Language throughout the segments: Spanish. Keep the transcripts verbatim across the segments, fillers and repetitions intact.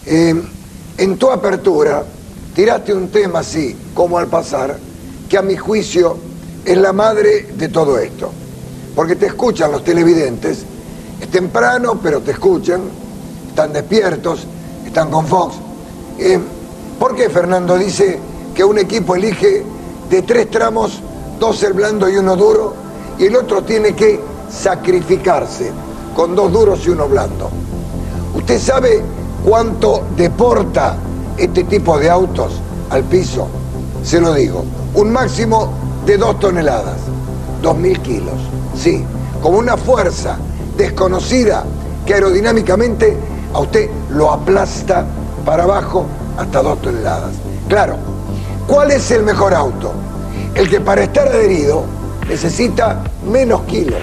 Eh, en tu apertura tiraste un tema así, como al pasar, que a mi juicio es la madre de todo esto. Porque te escuchan los televidentes, es temprano, pero te escuchan, están despiertos, están con Fox. Eh, ¿Por qué Fernando dice que un equipo elige de tres tramos, dos el blando y uno duro, y el otro tiene que sacrificarse con dos duros y uno blando? ¿Usted sabe cuánto deporta este tipo de autos al piso? Se lo digo, un máximo de dos toneladas, dos mil kilos, sí, con una fuerza desconocida que aerodinámicamente a usted lo aplasta para abajo hasta dos toneladas. Claro, ¿cuál es el mejor auto? El que para estar adherido necesita menos kilos.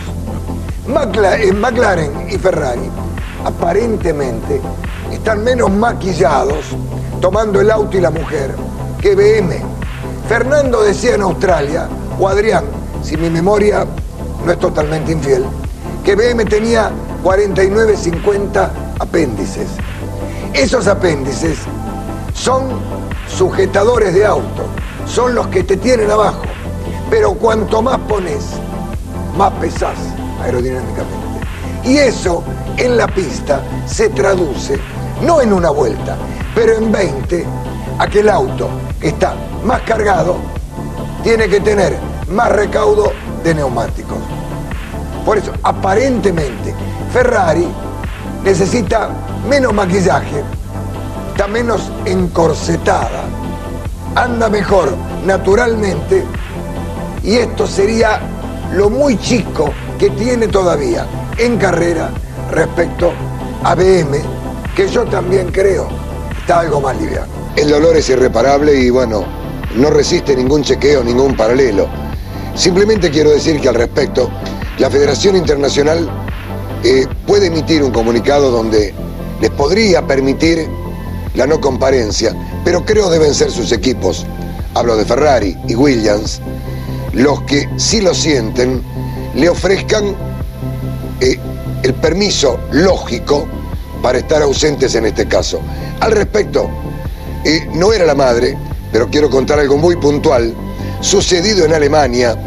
McLaren y Ferrari aparentemente están menos maquillados tomando el auto y la mujer que B M. Fernando decía en Australia, o Adrián, si mi memoria no es totalmente infiel, que B M tenía cuarenta y nueve, cincuenta apéndices. Esos apéndices son sujetadores de auto, son los que te tienen abajo, pero cuanto más pones, más pesás aerodinámicamente. Y eso en la pista se traduce, no en una vuelta, pero en veinte, a que el auto que está más cargado tiene que tener más recaudo de neumáticos. Por eso, aparentemente, Ferrari necesita menos maquillaje, está menos encorsetada, anda mejor naturalmente, y esto sería lo muy chico que tiene todavía en carrera respecto a B M, que yo también creo está algo más liviano. El dolor es irreparable y bueno, no resiste ningún chequeo, ningún paralelo. Simplemente quiero decir que al respecto, la Federación Internacional eh, puede emitir un comunicado donde les podría permitir la no comparencia, pero creo deben ser sus equipos, hablo de Ferrari y Williams, los que sí lo sienten, le ofrezcan eh, el permiso lógico para estar ausentes en este caso. Al respecto, eh, no era la madre, pero quiero contar algo muy puntual, sucedido en Alemania,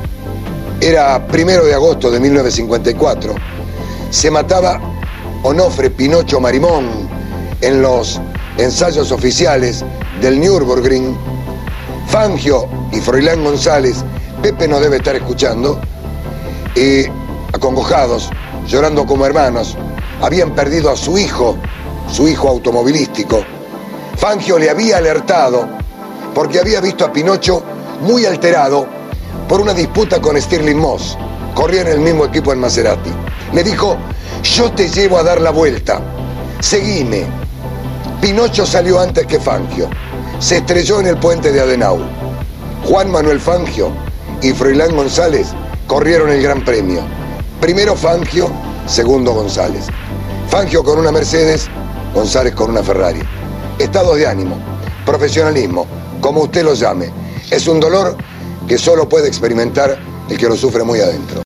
era primero de agosto de mil novecientos cincuenta y cuatro, se mataba Onofre Pinocho Marimón en los ensayos oficiales del Nürburgring. Fangio y Froilán González, Pepe nos debe estar escuchando, eh, acongojados, llorando como hermanos, habían perdido a su hijo, su hijo automovilístico. Fangio le había alertado porque había visto a Pinocho muy alterado por una disputa con Stirling Moss, corría en el mismo equipo en Maserati. Le dijo, yo te llevo a dar la vuelta, seguime. Pinocho salió antes que Fangio, se estrelló en el puente de Adenauer. Juan Manuel Fangio y Froilán González corrieron el Gran Premio. Primero Fangio, segundo González. Fangio con una Mercedes, González con una Ferrari. Estados de ánimo, profesionalismo, como usted lo llame. Es un dolor que solo puede experimentar el que lo sufre muy adentro.